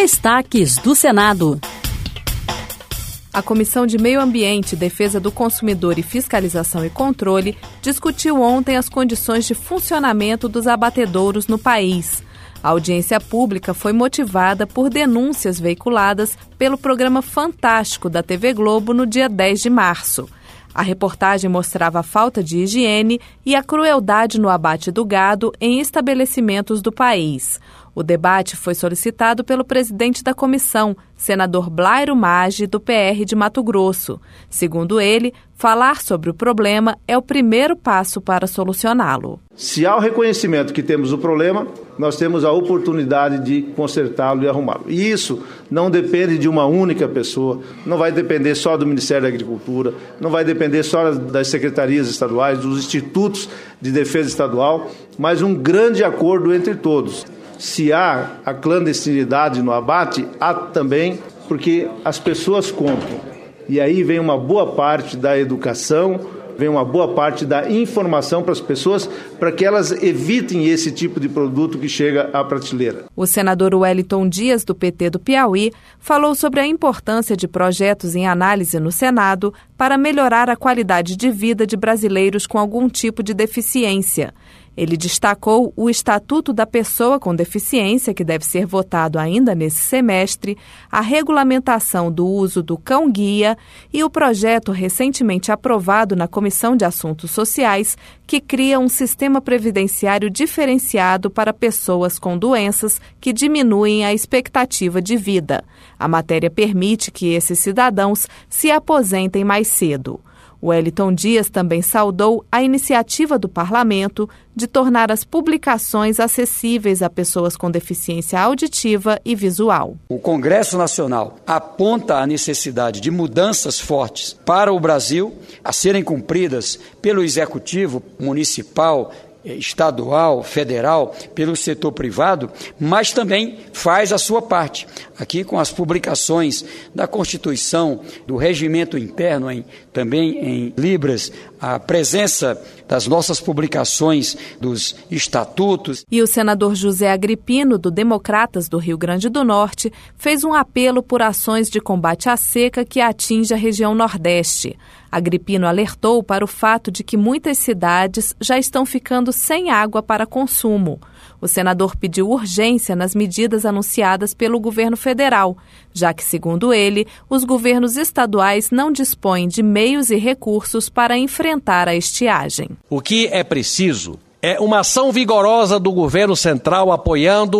Destaques do Senado. A Comissão de Meio Ambiente, Defesa do Consumidor e Fiscalização e Controle discutiu ontem as condições de funcionamento dos abatedouros no país. A audiência pública foi motivada por denúncias veiculadas pelo programa Fantástico da TV Globo no dia 10 de março. A reportagem mostrava a falta de higiene e a crueldade no abate do gado em estabelecimentos do país. O debate foi solicitado pelo presidente da comissão, senador Blairo Maggi, do PR de Mato Grosso. Segundo ele, falar sobre o problema é o primeiro passo para solucioná-lo. Se há o reconhecimento que temos o problema, nós temos a oportunidade de consertá-lo e arrumá-lo. E isso não depende de uma única pessoa, não vai depender só do Ministério da Agricultura, não vai depender só das secretarias estaduais, dos institutos de defesa estadual, mas um grande acordo entre todos. Se há a clandestinidade no abate, há também porque as pessoas compram. E aí vem uma boa parte da educação, vem uma boa parte da informação para as pessoas, para que elas evitem esse tipo de produto que chega à prateleira. O senador Wellington Dias, do PT do Piauí, falou sobre a importância de projetos em análise no Senado para melhorar a qualidade de vida de brasileiros com algum tipo de deficiência. Ele destacou o Estatuto da Pessoa com Deficiência, que deve ser votado ainda nesse semestre, a regulamentação do uso do cão-guia e o projeto recentemente aprovado na Comissão de Assuntos Sociais, que cria um sistema previdenciário diferenciado para pessoas com doenças que diminuem a expectativa de vida. A matéria permite que esses cidadãos se aposentem mais cedo. Wellington Dias também saudou a iniciativa do Parlamento de tornar as publicações acessíveis a pessoas com deficiência auditiva e visual. O Congresso Nacional aponta a necessidade de mudanças fortes para o Brasil a serem cumpridas pelo Executivo Municipal, estadual, federal, pelo setor privado, mas também faz a sua parte. Aqui com as publicações da Constituição, do regimento interno, também em Libras, a presença das nossas publicações dos estatutos. E o senador José Agripino, do Democratas do Rio Grande do Norte, fez um apelo por ações de combate à seca que atinge a região Nordeste. Agripino alertou para o fato de que muitas cidades já estão ficando sem água para consumo. O senador pediu urgência nas medidas anunciadas pelo governo federal, já que, segundo ele, os governos estaduais não dispõem de meios e recursos para enfrentar a estiagem. O que é preciso é uma ação vigorosa do governo central apoiando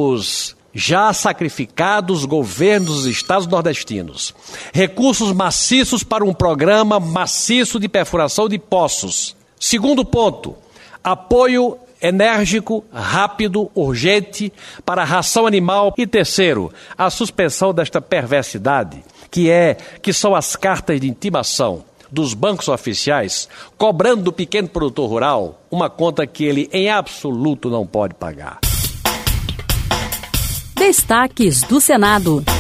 os já sacrificados governos dos estados nordestinos. Recursos maciços para um programa maciço de perfuração de poços. Segundo ponto, apoio enérgico, rápido, urgente para a ração animal. E terceiro, a suspensão desta perversidade, que são as cartas de intimação dos bancos oficiais, cobrando do pequeno produtor rural uma conta que ele em absoluto não pode pagar. Destaques do Senado.